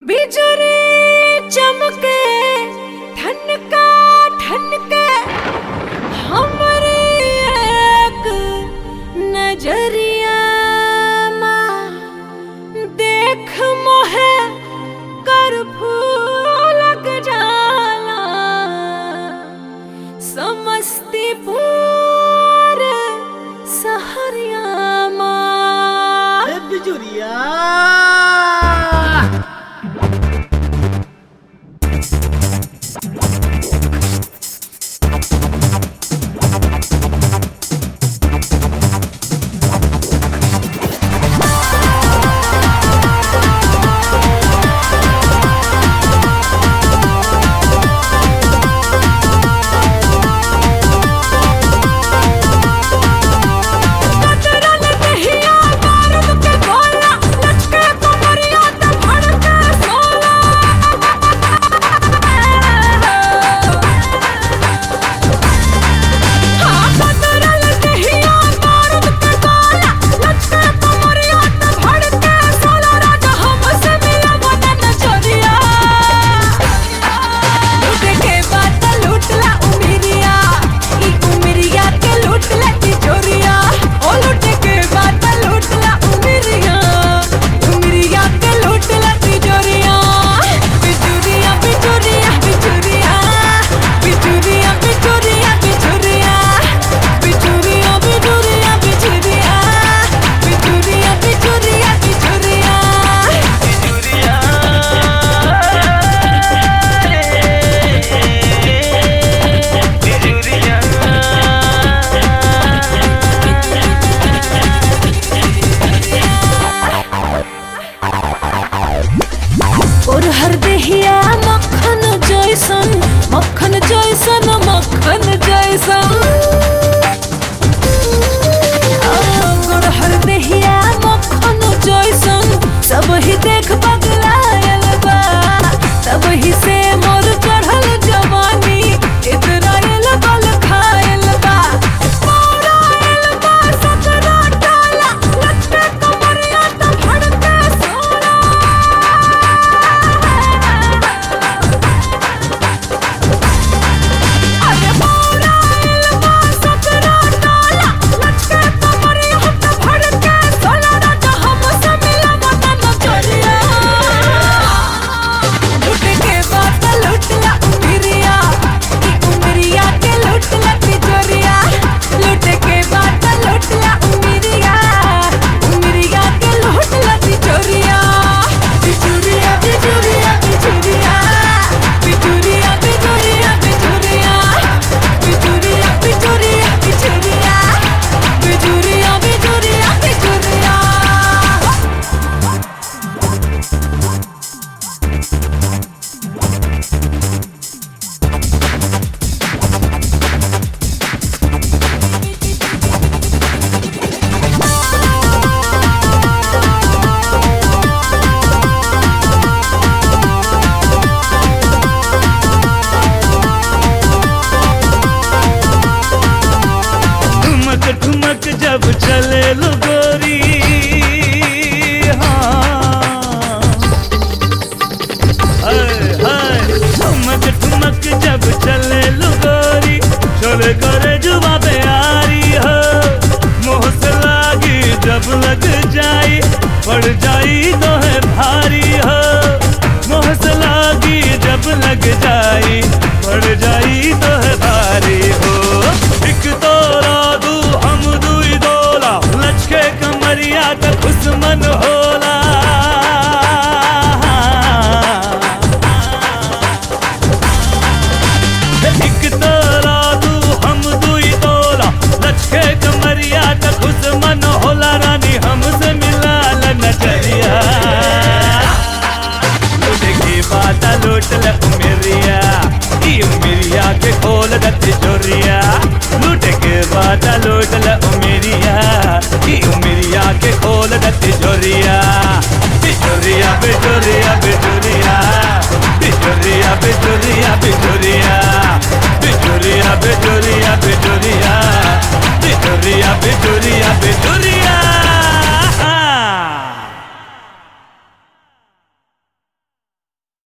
बिजुरी चमके ठनका ठनके हमरी एक नजरिया देख मोहे कर्फ्यू लग जाला समस्तीपुर सहरिया बिजुरिया और हर देहिया मक्खन जैसन मक्खन जैसन मक्खन जैसन और हर देहिया मक्खन जैसन सब ही देख पगलायल बा तब ही से मोर चढ़ल जवानी इतरायल बल खायल बा मोरायल बा सकरा डाला लटके कमरिया त भड़के सोना अरे मोरायल बा सकरा डाला लटके कमरिया त भड़के सोना राजा हमसे मिला मत नजरिया लुट के बात लुटला उमरिया उमरिया के लुटला तिजोरिया लुट के बात लुटला उमरिया उमरिया के लुटला तिजोरिया बिजुरिया बिजुरिया बिजुरिया बिजुरिया बिजुरिया बिजुरिया बिजुरिया बिजुरिया बिजुरिया बिजुरिया बिजुरिया बिजुरिया ठुमक ठुमक जब चले लो गोरी हाँ हाय हाय ठुमक ठुमक जब चले लो गोरी चले करे जुबा पे यारी हो मोह से लागी जब लग जाई पड़ जाई तो है भारी हो मोह से लागी जब लग जाई पड़ जाई तो है भारी हो एक तोरा दू हम दुई दोला लचके कमरिया त खुशमन होला एक तोरा दू हम दुई दोला लचके कमरिया त खुशमन होला रानी हमसे मिला ल नजरिया लुट की बात लुट ल उमरिया उमरिया के खोल द तिजोरिया लूट के बाद लूट ल उमरिया उमरिया के खोल द तिजोरिया बिजोरिया बिजोरिया बिजोरिया बिजोरिया बिजोरिया बिजोरिया बिजोरिया बिजोरिया बिजोरिया बिजोरिया बिजोरिया